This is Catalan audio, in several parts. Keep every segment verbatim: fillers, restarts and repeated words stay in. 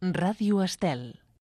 Ràdio Estel.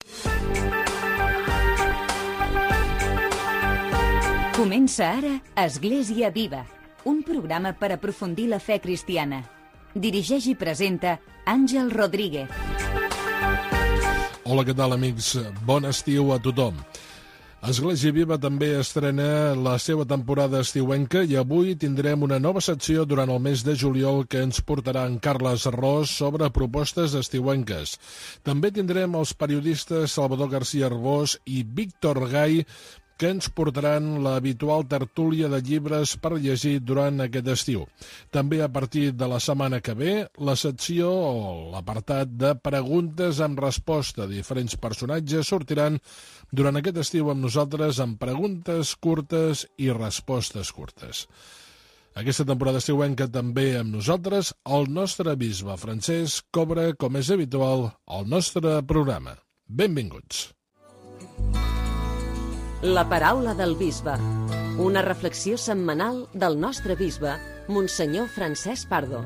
Comença ara Església Viva, un programa per aprofundir la fe cristiana. Dirigeix i presenta Àngel Rodríguez. Hola, què tal, amics? Bon estiu a tothom. Església Viva també estrena la seva temporada estiuenca i avui tindrem una nova secció durant el mes de juliol que ens portarà en Carles Ros sobre propostes estiuenques. També tindrem els periodistes Salvador García Arbós i Víctor Gai, que ens portaran l'habitual tertúlia de llibres per llegir durant aquest estiu. També a partir de la setmana que ve, la secció o l'apartat de preguntes amb resposta. Diferents personatges sortiran durant aquest estiu amb nosaltres amb preguntes curtes i respostes curtes. Aquesta temporada estiuenca també amb nosaltres el nostre bisbe Francesc Cobra, com és habitual, al nostre programa. Benvinguts. La paraula del bisbe, una reflexió setmanal del nostre bisbe, Monsenyor Francesc Pardo.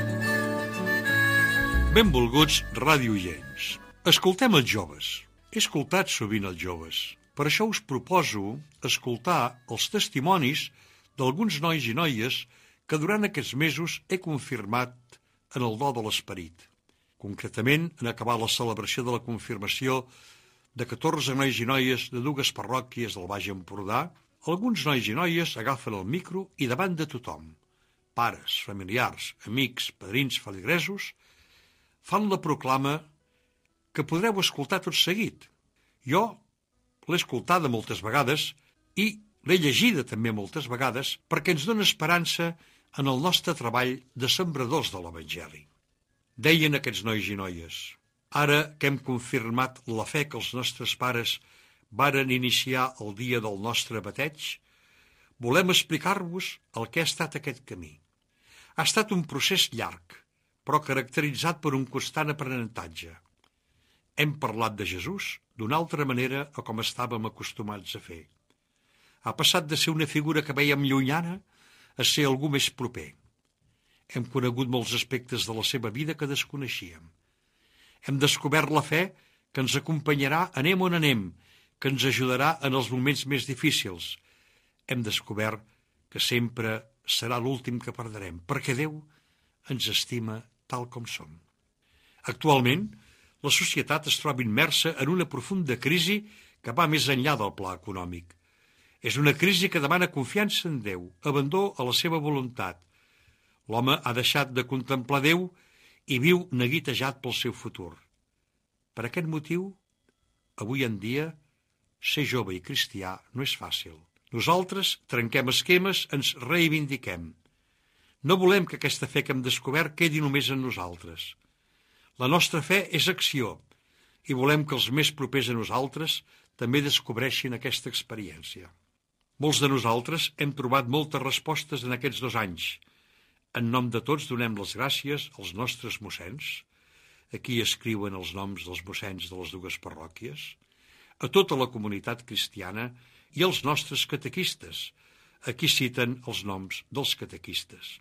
Benvolguts radioients. Escoltem els joves. He escoltat sovint els joves. Per això us proposo escoltar els testimonis d'alguns nois i noies que durant aquests mesos he confirmat en el do de l'esperit. Concretament, en acabar la celebració de la confirmació de catorze nois i noies de dues parròquies del Baix Empordà, alguns nois i noies agafen el micro i davant de tothom, pares, familiars, amics, padrins, feligresos, fan la proclama que podreu escoltar tot seguit. Jo l'he escoltada moltes vegades i l'he llegida també moltes vegades perquè ens dona esperança en el nostre treball de sembradors de l'Evangeli. Deien aquests nois i noies: ara que hem confirmat la fe que els nostres pares varen iniciar el dia del nostre bateig, volem explicar-vos el que ha estat aquest camí. Ha estat un procés llarg, però caracteritzat per un constant aprenentatge. Hem parlat de Jesús d'una altra manera a com estàvem acostumats a fer. Ha passat de ser una figura que vèiem llunyana a ser algú més proper. Hem conegut molts aspectes de la seva vida que desconeixíem. Hem descobert la fe que ens acompanyarà anem on anem, que ens ajudarà en els moments més difícils. Hem descobert que sempre serà l'últim que perdrem, perquè Déu ens estima tal com som. Actualment, la societat es troba immersa en una profunda crisi que va més enllà del pla econòmic. És una crisi que demana confiança en Déu, abandó a la seva voluntat. L'home ha deixat de contemplar Déu i viu neguitejat pel seu futur. Per aquest motiu, avui en dia, ser jove i cristià no és fàcil. Nosaltres trenquem esquemes, ens reivindiquem. No volem que aquesta fe que hem descobert quedi només en nosaltres. La nostra fe és acció i volem que els més propers a nosaltres també descobreixin aquesta experiència. Molts de nosaltres hem trobat moltes respostes en aquests dos anys. En nom de tots donem les gràcies als nostres mossens, aquí escriuen els noms dels mossens de les dues parròquies, a tota la comunitat cristiana i als nostres catequistes, aquí citen els noms dels catequistes.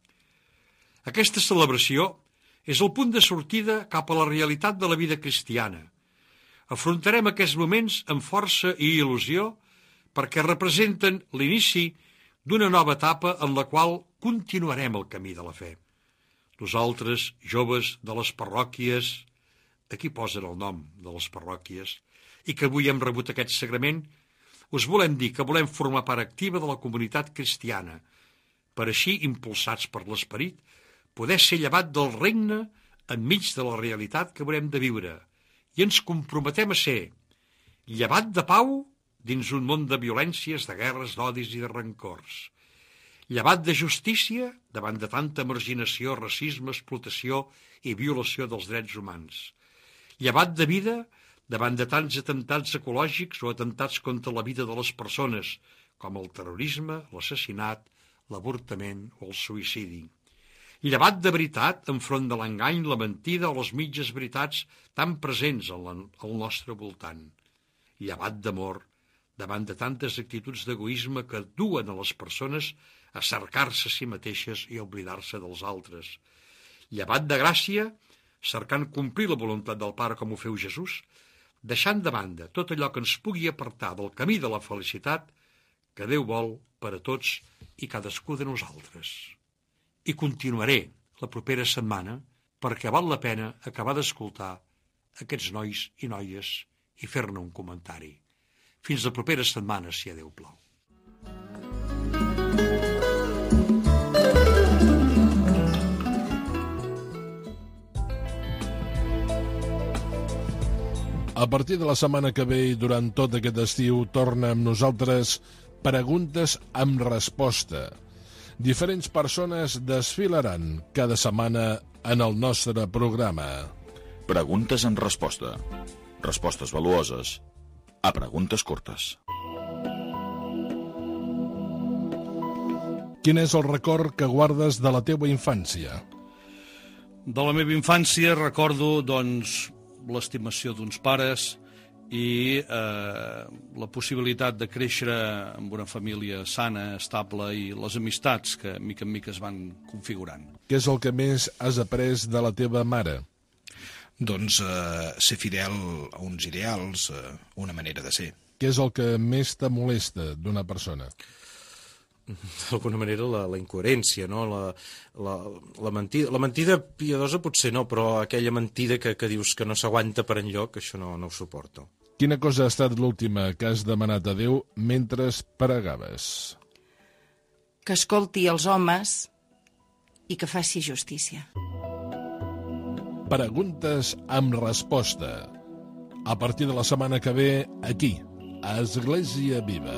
Aquesta celebració és el punt de sortida cap a la realitat de la vida cristiana. Afrontarem aquests moments amb força i il·lusió perquè representen l'inici d'una nova etapa en la qual continuarem el camí de la fe. Nosaltres, joves de les parròquies, aquí posen el nom de les parròquies, i que avui hem rebut aquest sagrament, us volem dir que volem formar part activa de la comunitat cristiana, per així, impulsats per l'esperit, poder ser llevat del regne enmig de la realitat que haurem de viure, i ens comprometem a ser llevat de pau dins un món de violències, de guerres, d'odis i de rancors. Llevat de justícia davant de tanta marginació, racisme, explotació i violació dels drets humans. Llevat de vida davant de tants atemptats ecològics o atemptats contra la vida de les persones, com el terrorisme, l'assassinat, l'avortament o el suïcidi. Llevat de veritat enfront de l'engany, la mentida o les mitges veritats tan presents al nostre voltant. Llevat d'amor davant de tantes actituds d'egoisme que duen a les persones a cercar-se a si mateixes i a oblidar-se dels altres. Llevat de gràcia cercant complir la voluntat del Pare com ho feu Jesús, deixant de banda tot allò que ens pugui apartar del camí de la felicitat que Déu vol per a tots i cadascú de nosaltres. I continuaré la propera setmana perquè val la pena acabar d'escoltar aquests nois i noies i fer-ne un comentari. Fins la propera setmana, si a Déu plau. A partir de la setmana que ve i durant tot aquest estiu torna amb nosaltres Preguntes amb resposta. Diferents persones desfilaran cada setmana en el nostre programa. Preguntes en resposta. Respostes valuoses a preguntes curtes. Quin és el record que guardes de la teva infància? De la meva infància recordo, doncs, l'estimació d'uns pares i eh, la possibilitat de créixer amb una família sana, estable i les amistats que mica en mica es van configurant. Què és el que més has après de la teva mare? Doncs eh, ser fidel a uns ideals, eh, una manera de ser. Què és el que més te molesta d'una persona? D'alguna manera la, la incoherència, no? la, la, la, mentida, la mentida piadosa potser no, però aquella mentida que, que dius que no s'aguanta per enlloc, això no, no ho suporto. Quina cosa ha estat l'última que has demanat a Déu mentre pregaves? Que escolti els homes i que faci justícia. Preguntes amb resposta. A partir de la setmana que ve, aquí, a Església Viva.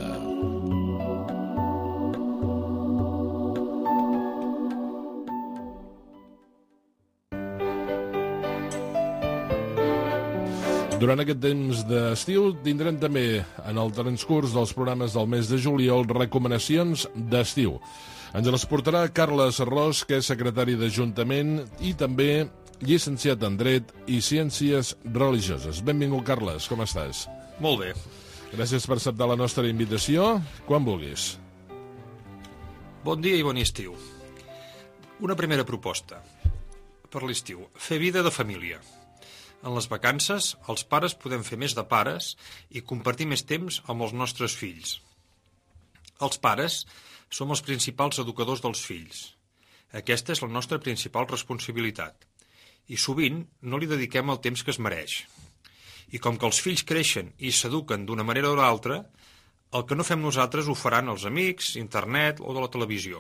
Durant aquest temps d'estiu tindrem també en el transcurs dels programes del mes de juliol recomanacions d'estiu. Ens les portarà Carles Ros, que és secretari d'Ajuntament i també llicenciat en Dret i Ciències Religioses. Benvingut, Carles, com estàs? Molt bé. Gràcies per acceptar la nostra invitació. Quan vulguis. Bon dia i bon estiu. Una primera proposta per l'estiu. Fer vida de família. En les vacances, els pares podem fer més de pares i compartir més temps amb els nostres fills. Els pares som els principals educadors dels fills. Aquesta és la nostra principal responsabilitat. I sovint no li dediquem el temps que es mereix. I com que els fills creixen i s'eduquen d'una manera o d'altra, el que no fem nosaltres ho faran els amics, internet o de la televisió.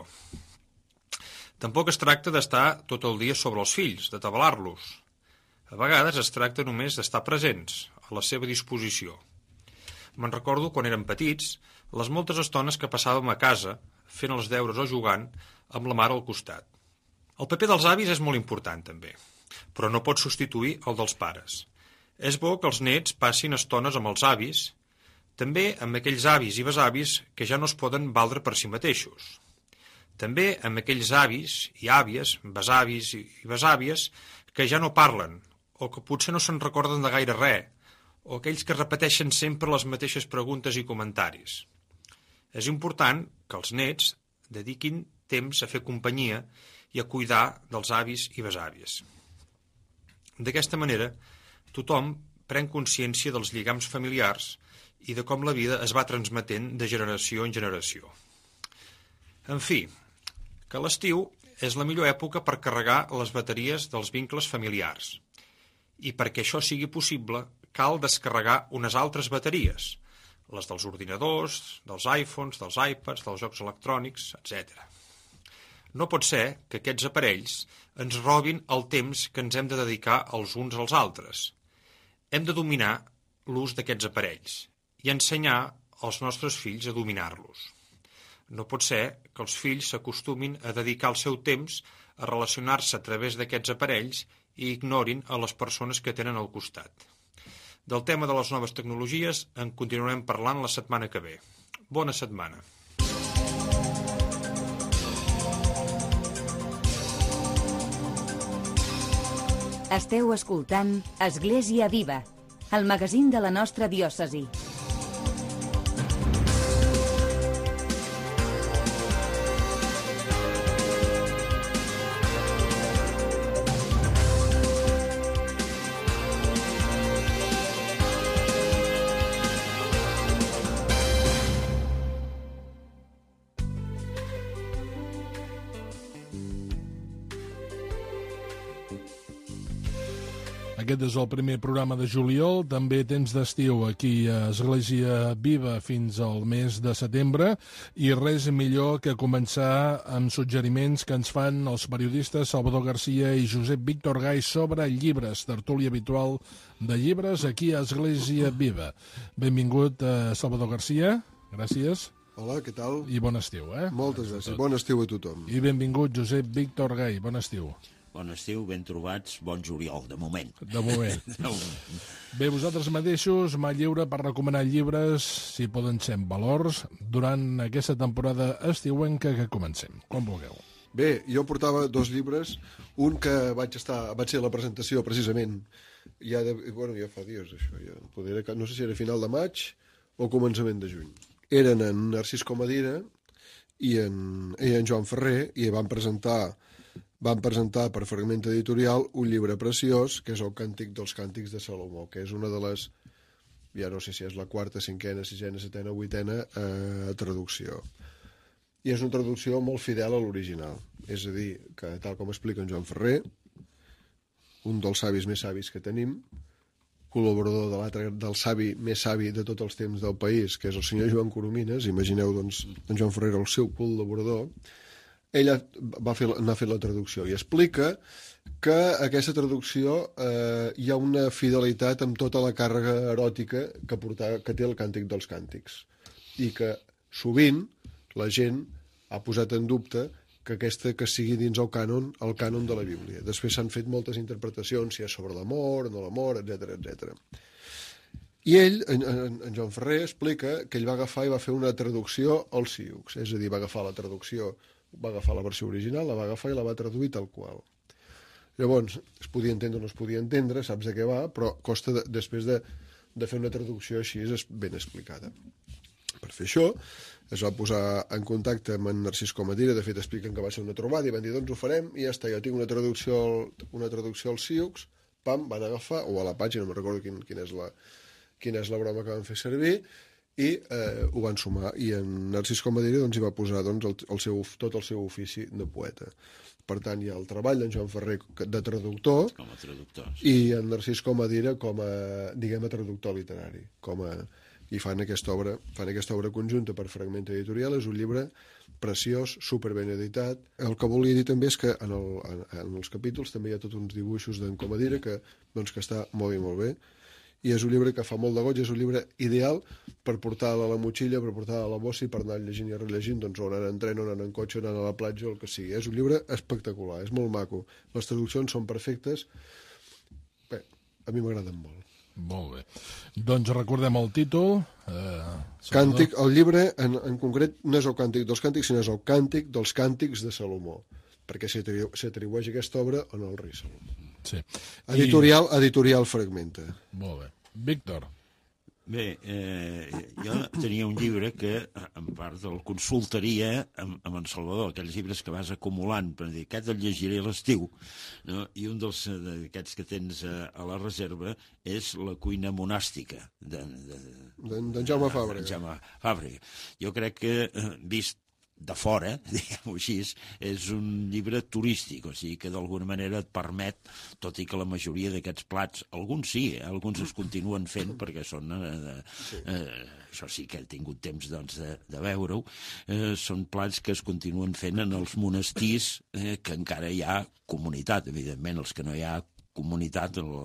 Tampoc es tracta d'estar tot el dia sobre els fills, d'atabalar-los. A vegades es tracta només d'estar presents, a la seva disposició. Me'n recordo quan érem petits, les moltes estones que passàvem a casa, fent els deures o jugant, amb la mare al costat. El paper dels avis és molt important, també, però no pot substituir el dels pares. És bo que els nets passin estones amb els avis, també amb aquells avis i besavis que ja no es poden valdre per si mateixos. També amb aquells avis i àvies, besavis i besàvies, que ja no parlen, o que potser no se'n recorden de gaire res, o aquells que repeteixen sempre les mateixes preguntes i comentaris. És important que els nets dediquin temps a fer companyia i a cuidar dels avis i besàvies. D'aquesta manera, tothom pren consciència dels lligams familiars i de com la vida es va transmetent de generació en generació. En fi, que l'estiu és la millor època per carregar les bateries dels vincles familiars. I perquè això sigui possible, cal descarregar unes altres bateries, les dels ordinadors, dels iPhones, dels iPads, dels jocs electrònics, etcètera. No pot ser que aquests aparells ens robin el temps que ens hem de dedicar els uns als altres. Hem de dominar l'ús d'aquests aparells i ensenyar als nostres fills a dominar-los. No pot ser que els fills s'acostumin a dedicar el seu temps a relacionar-se a través d'aquests aparells i ignorin a les persones que tenen al costat. Del tema de les noves tecnologies en continuarem parlant la setmana que ve. Bona setmana. Esteu escoltant Església Viva, el magazín de la nostra diòcesi. Aquest és el primer programa de juliol, també temps d'estiu aquí a Església Viva fins al mes de setembre, i res millor que començar amb suggeriments que ens fan els periodistes Salvador Garcia i Josep Víctor Gai sobre llibres, tertúlia habitual de llibres aquí a Església Viva. Benvingut, eh, Salvador Garcia, gràcies. Hola, què tal? I bon estiu, eh? Moltes gràcies, bon estiu a tothom. I benvingut, Josep Víctor Gai, bon estiu. Bon estiu, ben trobats, bon juliol, de moment. De moment. Bé, vosaltres mateixos, mà lliure per recomanar llibres, si poden ser en valors, durant aquesta temporada estiuenca que comencem. Com vulgueu. Bé, jo portava dos llibres, un que vaig estar, vaig ser a la presentació precisament, ja de, bueno, ja fa dies això, ja, poder, no sé si era final de maig o començament de juny. Eren en Narcís Comadira i en, i en Joan Ferrer, i van presentar van presentar per Fragment Editorial un llibre preciós, que és el Càntic dels Càntics de Salomó, que és una de les, ja no sé si és la quarta, cinquena, sisena, setena, vuitena eh, traducció. I és una traducció molt fidel a l'original. És a dir, que tal com explica en Joan Ferrer, un dels savis més savis que tenim, col·laborador de l'altre, del savi més savi de tots els temps del país, que és el senyor Joan Coromines, imagineu, doncs, en Joan Ferrer era el seu col·laborador, ell va fer, n'ha fet la traducció i explica que aquesta traducció eh, hi ha una fidelitat amb tota la càrrega eròtica que, portar, que té el Càntic dels Càntics, i que sovint la gent ha posat en dubte que aquesta que sigui dins el cànon, el cànon de la Bíblia. Després s'han fet moltes interpretacions, si és sobre l'amor, no l'amor, etcètera, etcètera. I ell, en, en, en Joan Ferrer, explica que ell va agafar i va fer una traducció al Sioux, és a dir, va agafar la traducció, va agafar la versió original, la va agafar i la va traduir tal qual. Llavors, es podia entendre o no es podia entendre, saps de què va, però costa de, després de, de fer una traducció així és ben explicada. Per fer això, es va posar en contacte amb en Narcís Comadira, de fet expliquen que va ser una trobada, i van dir, doncs ho farem, i ja està, jo tinc una traducció al, una traducció al Sioux, pam, van agafar, o a la pàgina, no me'n recordo quin, quina, és la, quina és la broma que van fer servir, i eh, ho van sumar, i en Narcís Comadira doncs, hi va posar doncs, el, el seu, tot el seu ofici de poeta. Per tant, hi ha el treball d'en Joan Ferrer de traductor, com a traductor, sí. I en Narcís Comadira com a, diguem, a traductor literari, com a, i fan aquesta obra, fan aquesta obra conjunta per Fragment Editorial. És un llibre preciós, superben editat. El que volia dir també és que en, el, en, en els capítols també hi ha tots uns dibuixos d'en Comadira que, doncs, que està molt i molt bé. I és un llibre que fa molt de goig, és un llibre ideal per portar-lo a la motxilla, per portar-lo a la bossa i per anar llegint i rellegint, doncs, o anant en tren, o anant en cotxe, o anant a la platja, o el que sigui. És un llibre espectacular, és molt maco. Les traduccions són perfectes. Bé, a mi m'agraden molt. Molt bé. Doncs recordem el títol. Eh, Càntic, el llibre, en, en concret, no és el Càntic dels Càntics, sinó és el Càntic dels Càntics de Salomó, perquè s'atribueix aquesta obra en el rei Salomó. Sí. Editorial, I... editorial Fragmenta. Molt bé. Víctor. Bé, eh, jo tenia un llibre que, en part, el consultaria amb, amb en Salvador, aquells llibres que vas acumulant, per dir, aquest el llegiré a l'estiu, no? I un dels d'aquests que tens a, a la reserva és La cuina monàstica, d'en de, de, de, Jaume Fàbrega. Jaume Fàbrega. Jo crec que, vist de fora, diguem-ho així, és un llibre turístic, o sigui que d'alguna manera et permet, tot i que la majoria d'aquests plats, alguns sí, eh, alguns es continuen fent perquè són, eh, eh, això sí que he tingut temps doncs, de, de veure-ho, eh, són plats que es continuen fent en els monestirs eh, que encara hi ha comunitat, evidentment els que no hi ha comunitat, el,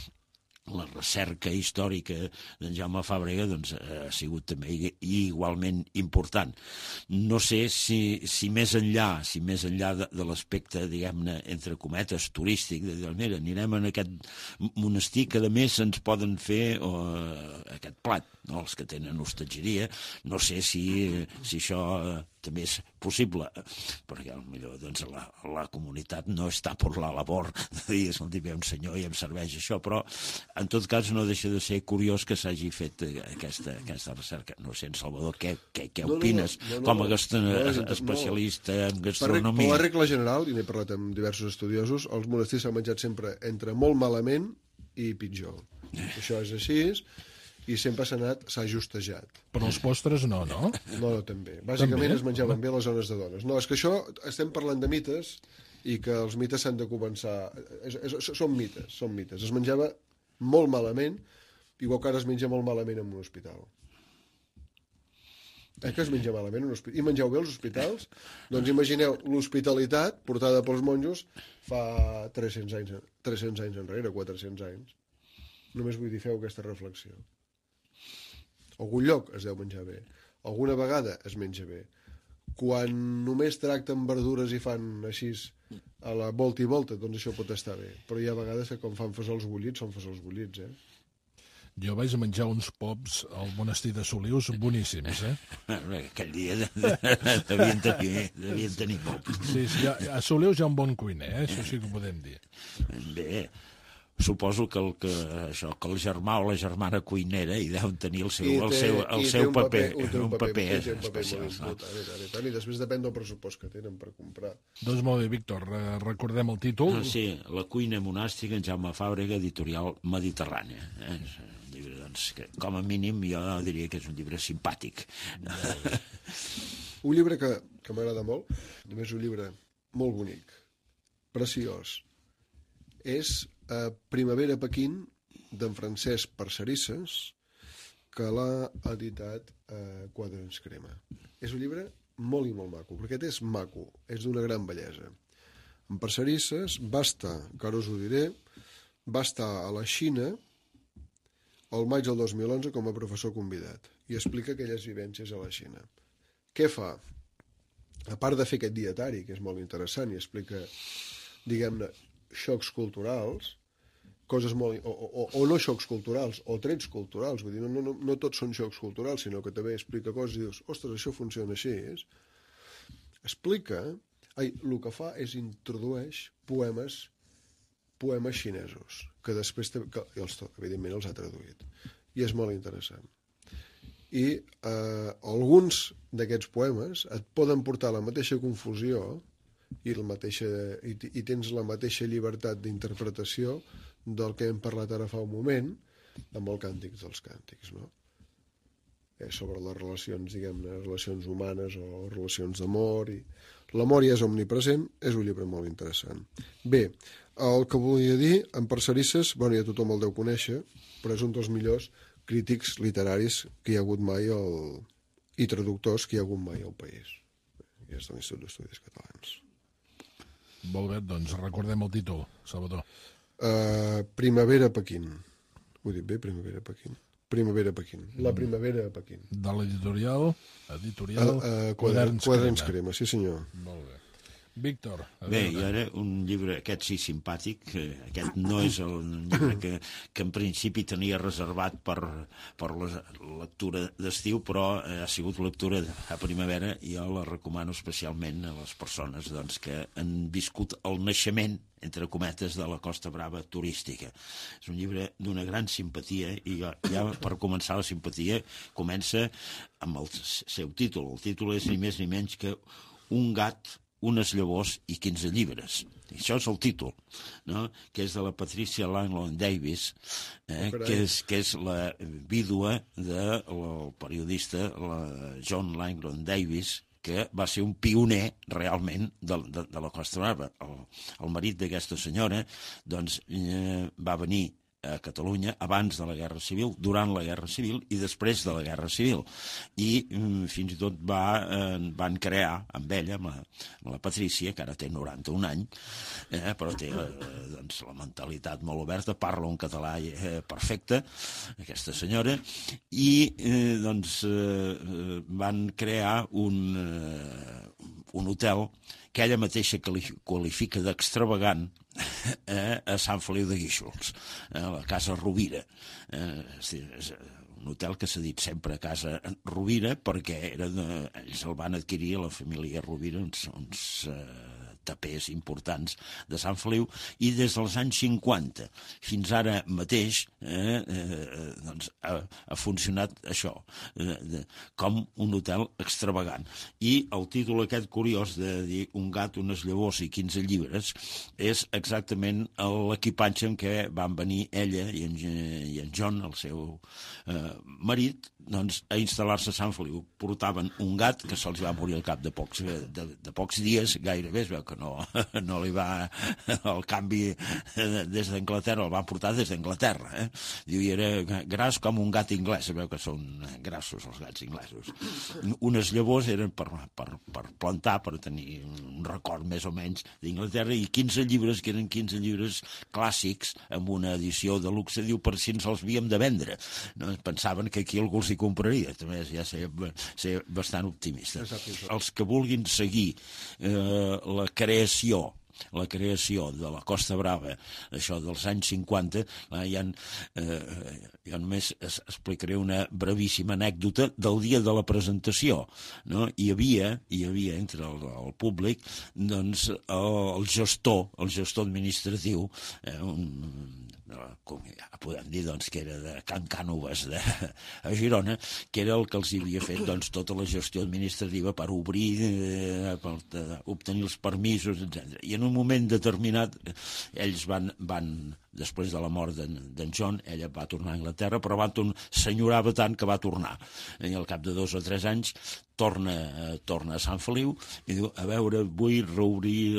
la recerca històrica d'en Jaume Fàbrega doncs, ha sigut també igualment important. No sé si, si més enllà, si més enllà de, de l'aspecte, diguem-ne, entre cometes, turístic, de dir, mira, anirem en aquest monestir que a més ens poden fer o, aquest plat, no? Els que tenen hostatgeria, no sé si, si això també és possible, perquè potser doncs, la, la comunitat no està per la labor de dir, escolti, ve un senyor i em serveix això, però en tot cas no deixa de ser curiós que s'hagi fet aquesta, aquesta recerca. No sé, en Salvador, què, què, què opines no, no, no, no, com a gaston... no, no, especialista en gastronomia? Per la regla general, i n'he parlat amb diversos estudiosos, els monestirs s'han menjat sempre entre molt malament i pitjor. Això és així, i sempre s'ha anat, s'ha justejat. Però els postres no, no? No, no, també. Bàsicament també? Es menjaven bé les zones de dones. No, és que això, estem parlant de mites, i que els mites s'han de començar... És, és, són mites, són mites. Es menjava molt malament, igual que ara es menja molt malament en un hospital. Eh que es menja malament en un hospital? I mengeu bé als hospitals? Doncs imagineu l'hospitalitat portada pels monjos fa tres-cents anys, tres-cents anys enrere, quatre-cents anys. Només vull dir, feu aquesta reflexió. Algun lloc es deu menjar bé. Alguna vegada es menja bé. Quan només tracten verdures i fan així a la volta i volta, doncs això pot estar bé. Però hi ha vegades que quan fan fesols bullits, són fesols bullits, eh? Jo vaig menjar uns pops al monestir de Solius boníssims, eh? Aquell dia devien tenir, devien tenir pops. Sí, sí, a Solius hi ha un bon cuiner, eh? Això sí que ho podem dir. Bé, suposo que el, que, això, que el germà o la germana cuinera hi deuen tenir el seu, el seu, el seu paper, un paper especial. I després depèn del pressupost que tenen per comprar. Doncs molt bé, Víctor, recordem el títol. Sí, La cuina monàstica, en Jaume Fàbrega, editorial Mediterrània. Eh? Un llibre, doncs, que com a mínim jo diria que és un llibre simpàtic. Un llibre que, que m'agrada molt, només un llibre molt bonic, preciós, és eh, Primavera a Pequín, d'en Francesc Parcerisses, que l'ha editat eh, Quadrants Crema. És un llibre molt i molt maco, perquè aquest és maco, és d'una gran bellesa. En Parcerisses va estar, que ara us ho diré, va estar a la Xina el maig del dos mil onze com a professor convidat i explica aquelles vivències a la Xina. Què fa? A part de fer aquest dietari, que és molt interessant, i explica, diguem-ne, xocs culturals, coses molt... O, o, o no xocs culturals, o trets culturals. Vull dir, no, no, no tots són xocs culturals, sinó que també explica coses i dius, ostres, això funciona així. És? Explica... Ai, el que fa és introdueix poemes poemes xinesos, que després, que els, evidentment, els ha traduït. I és molt interessant. I eh, alguns d'aquests poemes et poden portar la mateixa confusió i, la mateixa, i, i tens la mateixa llibertat d'interpretació del que hem parlat ara fa un moment amb el Càntic dels Càntics, no? Eh, sobre les relacions, diguem-ne, relacions humanes o relacions d'amor. I... L'amor ja és omnipresent, és un llibre molt interessant. Bé, el que volia dir, en Parcerisses, bueno, ja tothom el deu conèixer, però és un dels millors crítics literaris que hi ha hagut mai el... i traductors que hi ha hagut mai al país. I és de l'Institut d'Estudis Catalans. Molt bé, doncs recordem el títol, Salvador. Uh, Primavera a Pequín. Ho he dit bé, Primavera a Pequín. Primavera a Pequín. La primavera a Pequín. De l'editorial, editorial uh, uh, Quadrants, Quadrants Crema. Crema, sí senyor. Molt bé. Víctor. Bé, i ara un llibre, aquest sí simpàtic, aquest no és el llibre que, que en principi tenia reservat per, per la lectura d'estiu, però ha sigut lectura a primavera i jo la recomano especialment a les persones doncs, que han viscut el naixement, entre cometes, de la Costa Brava turística. És un llibre d'una gran simpatia i ja, ja per començar la simpatia comença amb el seu títol. El títol és ni més ni menys que Un gat, unes llavors i quinze llibres. I això és el títol, no? Que és de la Patricia Langland Davis, eh? oh, que, és, que és la vídua del periodista la John Langland Davis, que va ser un pioner realment de, de, de la Costa Brava. El, el marit d'aquesta senyora doncs, eh, va venir a Catalunya abans de la Guerra Civil, durant la Guerra Civil i després de la Guerra Civil. I mm, fins i tot va, eh, van crear amb ella, amb la, amb la Patrícia, que ara té noranta-un anys, eh, però té eh, doncs, la mentalitat molt oberta, parla un català eh, perfecte, aquesta senyora, i eh, doncs, eh, van crear un, eh, un hotel que ella mateixa qualifica d'extravagant eh, a Sant Feliu de Guíxols, eh, la Casa Rovira. Eh, és un hotel que s'ha dit sempre Casa Rovira perquè era de, ells el van adquirir a la família Rovira, uns, uns eh, tapers importants de Sant Feliu, i des dels anys cinquanta fins ara mateix eh, eh, doncs ha, ha funcionat això, eh, de, com un hotel extravagant. I el títol aquest curiós de dir Un gat, unes llavors i quinze llibres és exactament l'equipatge en què van venir ella i en, i en John, el seu eh, marit, doncs, a instal·lar-se a Sant Feliu. Portaven un gat que se'ls va morir al cap de pocs, de, de pocs dies, gairebé, es veu que no, no li va... El canvi des d'Anglaterra el van portar des d'Anglaterra. Eh? Diu, i era gras com un gat inglès, es veu que són grassos els gats inglesos. Unes llavors eren per, per, per plantar, per tenir un record més o menys d'Inglaterra, i quinze llibres, que eren quinze llibres clàssics, amb una edició de luxe, diu, per si ens els havíem de vendre. No? Pensaven que aquí algú els hi compraria, també ja sé, ser bastant optimista. Els que vulguin seguir eh, la creació la creació de la Costa Brava, això dels anys cinquanta, hi ha, eh, jo només es, explicaré una brevíssima anècdota del dia de la presentació. No? Hi havia, hi havia entre el, el públic, doncs, el, el gestor, el gestor administratiu, eh, un, com ja podem dir, doncs, que era de Can Cànoves de, a Girona, que era el que els havia fet, doncs, tota la gestió administrativa per obrir, eh, per eh, obtenir els permisos, etcètera. I en un moment determinat ells van, van després de la mort d'en John, ella va tornar a Anglaterra, però va s'enyorava tant que va tornar. I al cap de dos o tres anys torna, eh, torna a Sant Feliu i diu, a veure, vull reobrir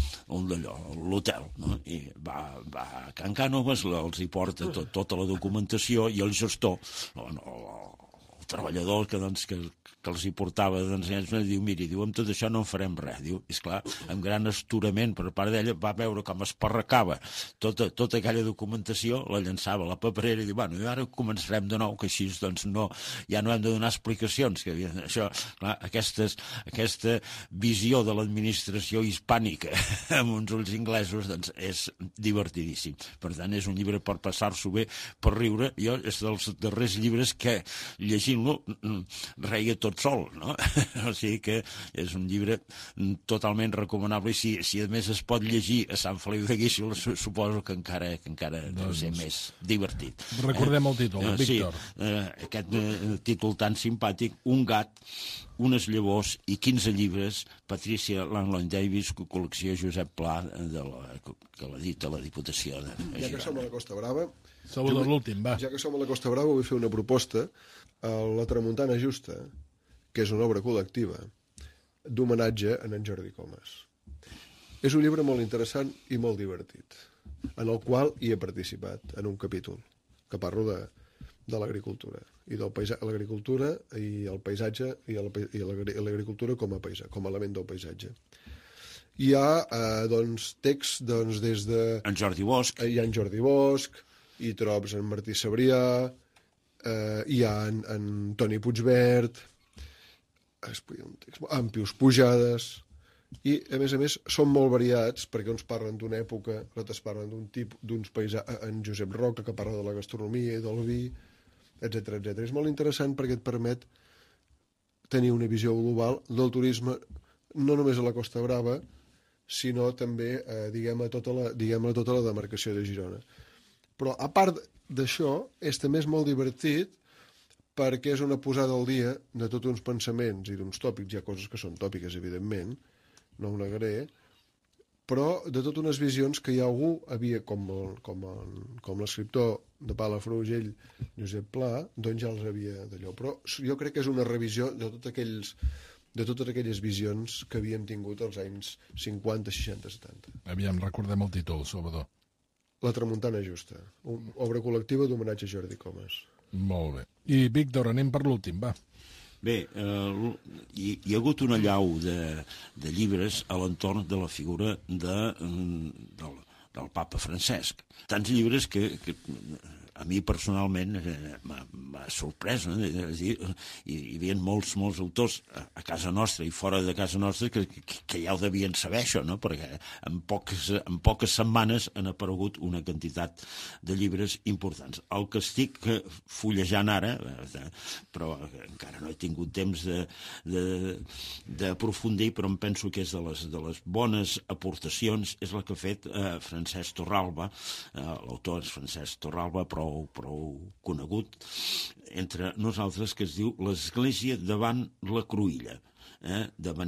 l'hotel. No? I va, va a Can Cànoves, els hi porta tot, tota la documentació, i el gestor, no, no, el treballador que, doncs, que, que els hi portava, doncs, diu, miri, diu, amb tot això no en farem res. Diu, esclar, amb gran astorament per part d'ella, va veure com es parracava tota, tota aquella documentació, la llançava a la paperera i diu, bueno, ara començarem de nou, que així, doncs, no, ja no hem de donar explicacions. Que això, clar, aquestes, aquesta visió de l'administració hispànica amb uns ulls inglesos, doncs, és divertidíssim. Per tant, és un llibre per passar-s'ho bé, per riure. Jo és dels darrers llibres que, llegint-lo, reia tot sol, no? O sigui que és un llibre totalment recomanable, i si, si a més es pot llegir a Sant Feliu de Guíxols, suposo que encara, que encara doncs, deu ser més divertit. Recordem el títol, eh? Víctor. Sí, eh, aquest eh, títol tan simpàtic, Un gat, unes llavors i quinze llibres, Patricia Langlois Davis, col·lecció Josep Pla, de la, que l'ha dit a la Diputació de Girona. Ja que som a la Costa Brava... Salut, l'últim, va. Ja que som a la Costa Brava, vull fer una proposta a La Tramuntana Justa, que és una obra col·lectiva d'homenatge a en Jordi Comas. És un llibre molt interessant i molt divertit, en el qual hi he participat en un capítol que parlo de, de l'agricultura i del paisa, l'agricultura i el paisatge i l'agricultura com a paisa, com a element del paisatge. Hi ha eh, doncs, texts doncs, des de... En Jordi Bosch. Hi ha en Jordi Bosch, hi trobes en Martí Sabrià, eh, hi ha en, en Toni Puigvert, en Pius Pujades, i a més a més són molt variats, perquè uns parlen d'una època, altres parlen d'un tipus, d'uns paisatges, en Josep Roca, que parla de la gastronomia i del vi, etcètera, etcètera. És molt interessant perquè et permet tenir una visió global del turisme, no només a la Costa Brava, sinó també, eh, diguem, a tota la, diguem, a tota la demarcació de Girona. Però, a part d'això, és també és molt divertit perquè és una posada al dia de tots uns pensaments i d'uns tòpics. Hi ha coses que són tòpiques, evidentment, no ho negaré, però de totes unes visions que hi ha algú havia, com, el, com, el, com l'escriptor de Palafrugell, Josep Pla, doncs ja els havia d'allò. Però jo crec que és una revisió de tots aquells de totes aquelles visions que havíem tingut als anys cinquanta, seixanta, setanta. Aviam, recordem el títol, Salvador. La Tramuntana Justa, una obra col·lectiva d'homenatge a Jordi Comas. Molt bé. I, Víctor, anem per l'últim, va. Bé, eh, hi, hi ha hagut una llau de, de llibres a l'entorn de la figura de, del, del papa Francesc. Tants llibres que... que a mi personalment eh, m'ha sorprès, no? És dir, hi, hi havia molts, molts autors a, a casa nostra i fora de casa nostra que, que, que ja ho devien saber, això, no? Perquè en poques, en poques setmanes han aparegut una quantitat de llibres importants. El que estic fullejant ara, eh, però encara no he tingut temps d'aprofundir, però em penso que és de les, de les bones aportacions, és la que ha fet eh, Francesc Torralba, eh, l'autor és Francesc Torralba, però prou conegut entre nosaltres, que es diu L'Església davant la Cruïlla, eh, de Benet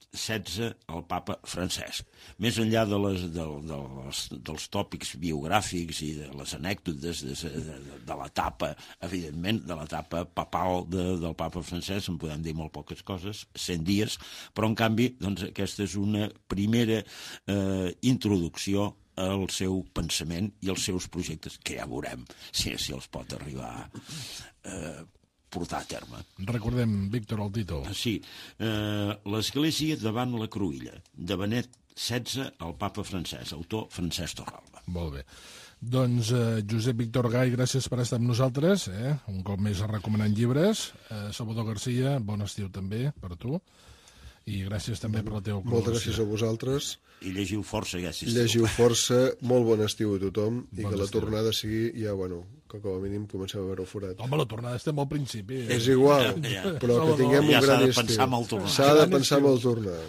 setze el papa Francesc. Més enllà de les, de, de les, dels tòpics biogràfics i de les anècdotes de, de, de l'etapa, evidentment, de l'etapa papal de, del papa Francesc, en podem dir molt poques coses, cent dies, però en canvi doncs, aquesta és una primera eh, introducció al seu pensament i als seus projectes, que ja veurem si, si els pot arribar eh, portar a terme. Recordem, Víctor, el títol. Sí, eh, l'Església davant la Cruïlla, de Benet setze al papa Francesc, autor Francesc Torralba. Molt bé. Doncs eh, Josep Víctor Gai, gràcies per estar amb nosaltres, eh? un cop més recomanant llibres. Eh, Salvador Garcia, bon estiu també per tu. I gràcies també per la teva col·laboració. Moltes gràcies a vosaltres. I llegiu força aquest estiu. Llegiu força, molt bon estiu a tothom, i bon que la estiu. tornada sigui, ja, bueno, que com a mínim comencem a veure el forat. Home, la tornada estem al principi. Eh? És igual, ja, ja. però que tinguem ja un gran estiu. estiu. S'ha de pensar amb el tornar. S'ha de pensar amb el tornar.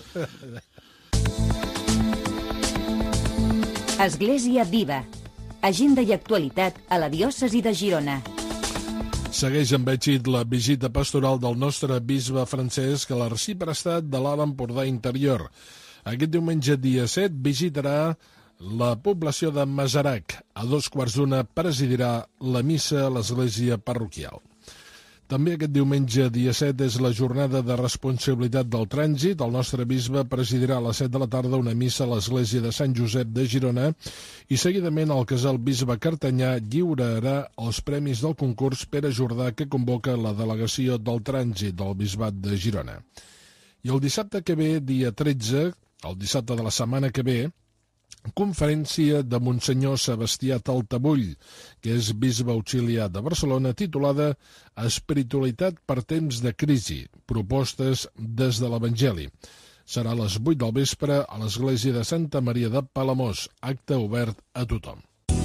Església Viva. Agenda i actualitat a la diòcesi de Girona. Segueix amb èxit la visita pastoral del nostre bisbe Francesc a l'arxiprestat de l'Alt Empordà Interior. Aquest diumenge dia set visitarà la població de Masarac. A dos quarts d'una presidirà la missa a l'església parroquial. També aquest diumenge dia set és la jornada de responsabilitat del trànsit. El nostre bisbe presidirà a les set de la tarda una missa a l'església de Sant Josep de Girona i seguidament el casal bisbe Cartanyà lliurarà els premis del concurs Pere Jordà que convoca la delegació del trànsit del bisbat de Girona. I el dissabte que ve, dia tretze, el dissabte de la setmana que ve, conferència de Monsenyor Sebastià Taltabull, que és bisbe auxiliar de Barcelona, titulada Espiritualitat per temps de crisi, propostes des de l'Evangeli. Serà a les vuit del vespre a l'església de Santa Maria de Palamós, acte obert a tothom.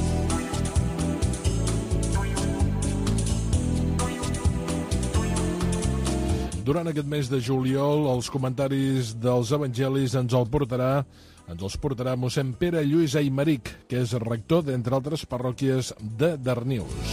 Durant aquest mes de juliol, els comentaris dels evangelis ens el portarà ens els portarà mossèn Pere Lluís Aymeric, que és rector, d'entre altres parròquies, de Darnius.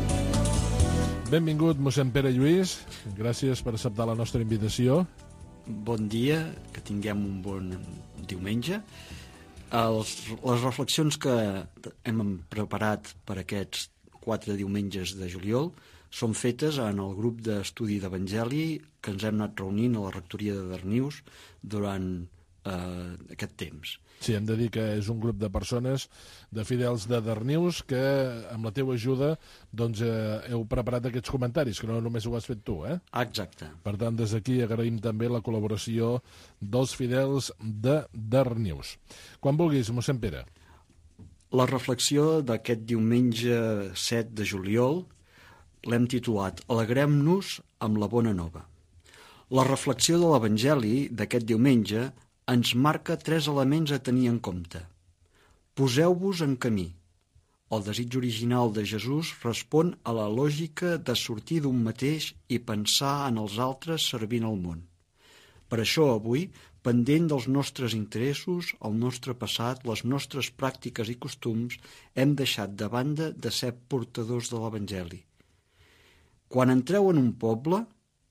Benvingut, mossèn Pere Lluís. Gràcies per acceptar la nostra invitació. Bon dia, que tinguem un bon diumenge. Els, les reflexions que hem preparat per aquests quatre diumenges de juliol són fetes en el grup d'estudi d'Evangeli que ens hem anat reunint a la rectoria de Darnius durant Uh, aquest temps. Sí, hem de dir que és un grup de persones, de fidels de Darnius, que amb la teva ajuda doncs, eh, heu preparat aquests comentaris, que no només ho has fet tu, eh? Exacte. Per tant, des d'aquí agraïm també la col·laboració dels fidels de Darnius. Quan vulguis, mossèn Pere. La reflexió d'aquest diumenge set de juliol l'hem titulat Alegrem-nos amb la bona nova. La reflexió de l'Evangeli d'aquest diumenge ens marca tres elements a tenir en compte. Poseu-vos en camí. El desig original de Jesús respon a la lògica de sortir d'un mateix i pensar en els altres servint al món. Per això avui, pendent dels nostres interessos, el nostre passat, les nostres pràctiques i costums, hem deixat de banda de ser portadors de l'Evangeli. Quan entreu en un poble,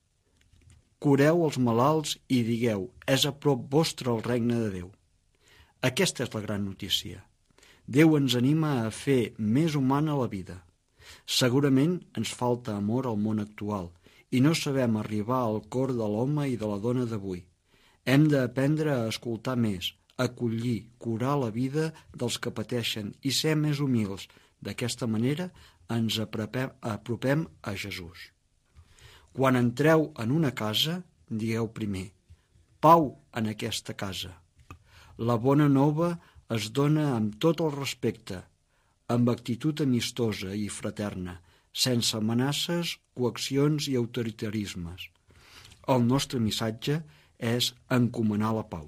cureu els malalts i digueu, és a prop vostre el regne de Déu. Aquesta és la gran notícia. Déu ens anima a fer més humana la vida. Segurament ens falta amor al món actual i no sabem arribar al cor de l'home i de la dona d'avui. Hem d'aprendre a escoltar més, a acollir, curar la vida dels que pateixen i ser més humils. D'aquesta manera ens apropem, apropem a Jesús. Quan entreu en una casa, digueu primer, pau en aquesta casa. La bona nova es dona amb tot el respecte, amb actitud amistosa i fraterna, sense amenaces, coaccions i autoritarismes. El nostre missatge és encomanar la pau.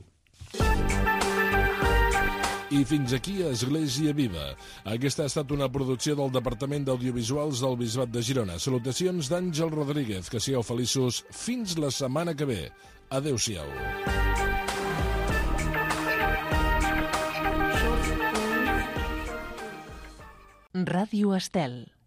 I fins aquí Església Viva. Aquesta ha estat una producció del Departament d'Audiovisuals del Bisbat de Girona. Salutacions d'Àngel Rodríguez. Que sigueu feliços fins la setmana que ve. Adéu-siau. Ràdio Estel.